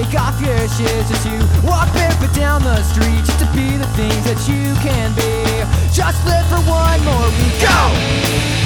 take off your shoes as you walk barefoot down the street, just to be the things that you can be. Just live for one more week. Go!